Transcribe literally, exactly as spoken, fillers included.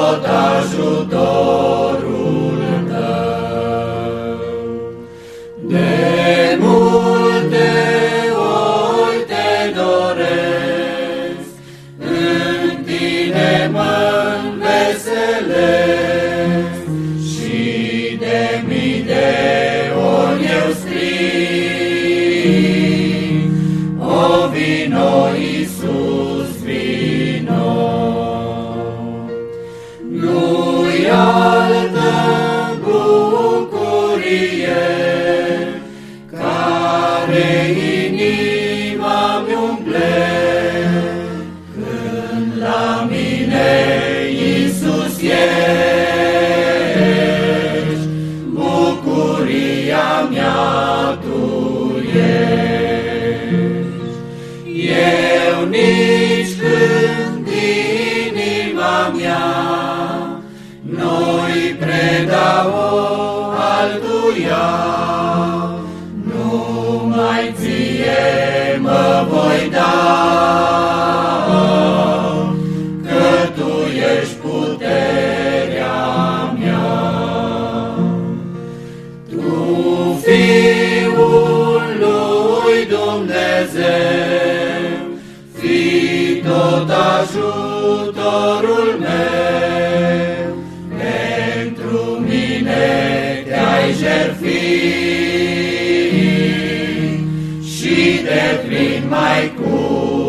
tot ajutorul Tău. De multe ori Te doresc, în Tine mă-nveselesc, și de mii de ori eu strig: O vino, Iisus, vino! Nu-i altă bucurie care inima-mi umple, când la mine, Iisus, ești, bucuria mea Tu ești. Eu nici când inima mea nu-i predau altuia, numai Ție mă voi da, că Tu ești puterea mea. Tu, Fiul lui Dumnezeu, fii tot ajutorul meu, pentru mine Te-ai jertfit și de plin mai cu